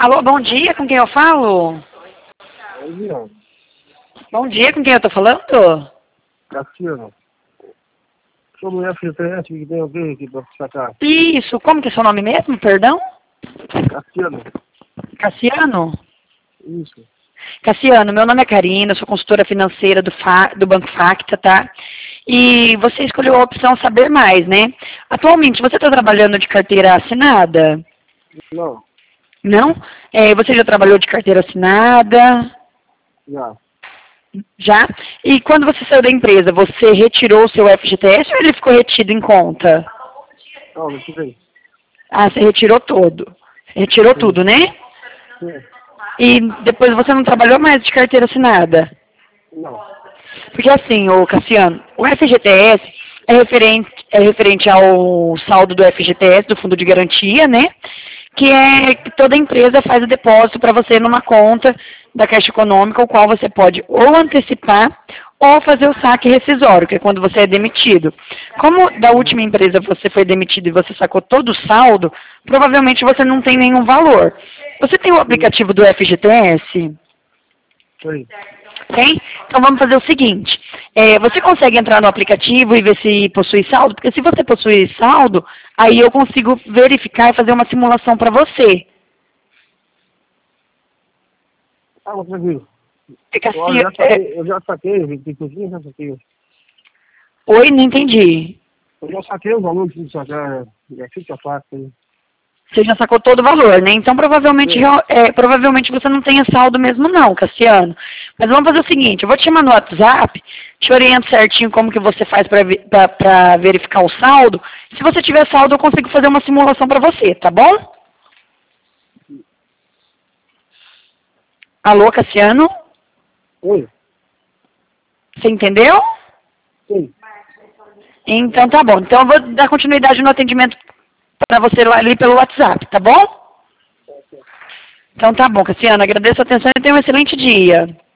Alô, bom dia, com quem eu falo? Não, Bom dia, com quem eu tô falando? Cassiano. Sobre o FGTS que tem alguém aqui para sacar. Isso, como que é seu nome mesmo, perdão? Cassiano. Cassiano? Isso. Cassiano, meu nome é Karina, eu sou consultora financeira do Banco Facta, tá? E você escolheu a opção Saber Mais, né? Atualmente, você está trabalhando de carteira assinada? Não, Não? Você já trabalhou de carteira assinada? já. Já? E quando você saiu da empresa, você retirou o seu FGTS ou ele ficou retido em conta? Não, não tirei. Ah, você retirou todo. Retirou Sim. tudo, né? Sim. E depois você não trabalhou mais de carteira assinada? Não. Porque assim, ô Cassiano, o FGTS é referente ao saldo do FGTS, do Fundo de Garantia, né? Que é que toda empresa faz o depósito para você numa conta da Caixa Econômica, o qual você pode ou antecipar ou fazer o saque rescisório, que é quando você é demitido. Como da última empresa você foi demitido e você sacou todo o saldo, provavelmente você não tem nenhum valor. Você tem o aplicativo do FGTS? Sim. Tem? Então vamos fazer o seguinte. Você consegue entrar no aplicativo e ver se possui saldo? Porque se você possui saldo, aí eu consigo verificar e fazer uma simulação para você. Ah, mas tranquilo. Fica assim, Eu já saquei, inclusive já saquei. Oi, não entendi. Eu já saquei os valores de sacar, já fica fácil aí. Você já sacou todo o valor, né? Então provavelmente, Sim. provavelmente você não tenha saldo mesmo não, Cassiano. Mas vamos fazer o seguinte, eu vou te chamar no WhatsApp, te oriento certinho como que você faz para verificar o saldo. Se você tiver saldo, eu consigo fazer uma simulação para você, tá bom? Alô, Cassiano? Oi? Você entendeu? Sim. Então tá bom. Então eu vou dar continuidade no atendimento para você lá ali pelo WhatsApp, tá bom? Então tá bom, Cassiano. Agradeço a atenção e tenha um excelente dia.